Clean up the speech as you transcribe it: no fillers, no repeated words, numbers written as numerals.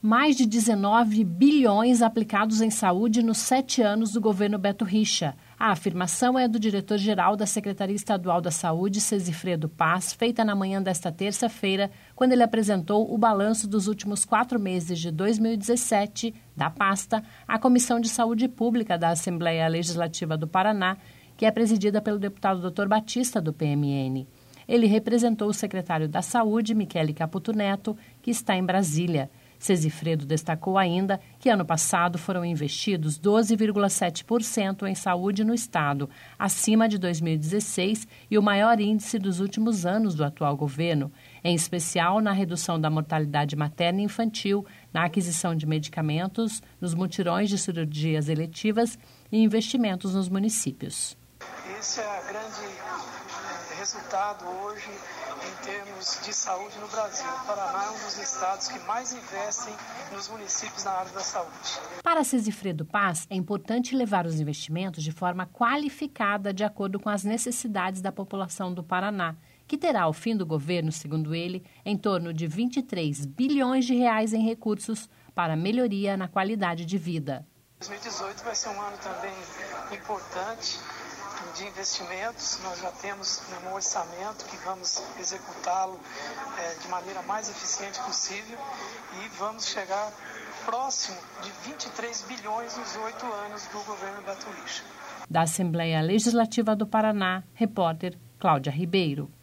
Mais de 19 bilhões aplicados em saúde nos 7 anos do governo Beto Richa. A afirmação é do diretor-geral da Secretaria Estadual da Saúde, Sesifredo Paz, feita na manhã desta terça-feira, quando ele apresentou o balanço dos últimos 4 meses de 2017 da pasta à Comissão de Saúde Pública da Assembleia Legislativa do Paraná, que é presidida pelo deputado Dr. Batista, do PMN. Ele representou o secretário da Saúde, Michele Caputo Neto, que está em Brasília. Sesifredo destacou ainda que ano passado foram investidos 12,7% em saúde no estado, acima de 2016 e o maior índice dos últimos anos do atual governo, em especial na redução da mortalidade materna e infantil, na aquisição de medicamentos, nos mutirões de cirurgias eletivas e investimentos nos municípios. Esse é o grande resultado hoje em termos de saúde no Brasil. O Paraná é um dos estados que mais investem nos municípios na área da saúde. Para Sesifredo Paz, é importante levar os investimentos de forma qualificada de acordo com as necessidades da população do Paraná, que terá, ao fim do governo, segundo ele, em torno de 23 bilhões de reais em recursos para melhoria na qualidade de vida. 2018 vai ser um ano também importante de investimentos. Nós já temos um orçamento que vamos executá-lo de maneira mais eficiente possível e vamos chegar próximo de 23 bilhões nos 8 anos do governo Beto Richa. Da Assembleia Legislativa do Paraná, repórter Cláudia Ribeiro.